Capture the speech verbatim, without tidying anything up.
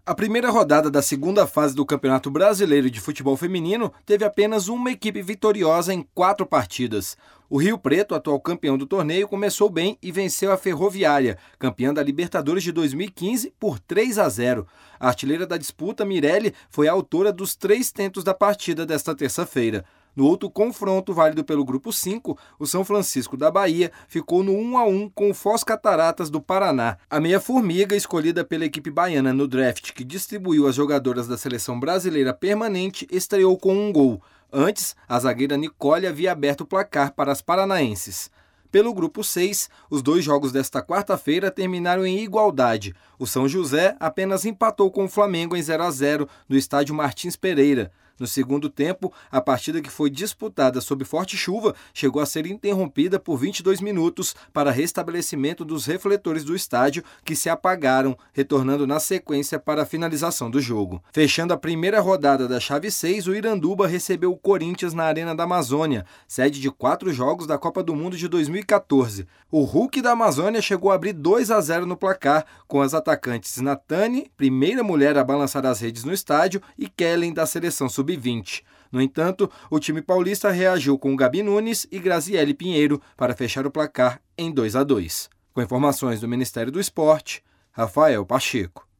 A primeira rodada da segunda fase do Campeonato Brasileiro de Futebol Feminino teve apenas uma equipe vitoriosa em quatro partidas. O Rio Preto, atual campeão do torneio, começou bem e venceu a Ferroviária, campeã da Libertadores de dois mil e quinze, por três a zero. A artilheira da disputa, Mirelle, foi a autora dos três tentos da partida desta terça-feira. No outro confronto, válido pelo Grupo cinco, o São Francisco da Bahia ficou no um a um com o Foz Cataratas do Paraná. A meia-formiga, escolhida pela equipe baiana no draft que distribuiu as jogadoras da seleção brasileira permanente, estreou com um gol. Antes, a zagueira Nicole havia aberto o placar para as paranaenses. Pelo Grupo seis, os dois jogos desta quarta-feira terminaram em igualdade. O São José apenas empatou com o Flamengo em zero a zero no estádio Martins Pereira. No segundo tempo, a partida, que foi disputada sob forte chuva, chegou a ser interrompida por vinte e dois minutos para restabelecimento dos refletores do estádio, que se apagaram, retornando na sequência para a finalização do jogo. Fechando a primeira rodada da chave seis, o Iranduba recebeu o Corinthians na Arena da Amazônia, sede de quatro jogos da Copa do Mundo de dois mil e quatorze. O Hulk da Amazônia chegou a abrir dois a zero no placar, com as atacantes Natane, primeira mulher a balançar as redes no estádio, e Kellen, da seleção sub vinte. No entanto, o time paulista reagiu com Gabi Nunes e Graziele Pinheiro para fechar o placar em dois a dois. Com informações do Ministério do Esporte, Rafael Pacheco.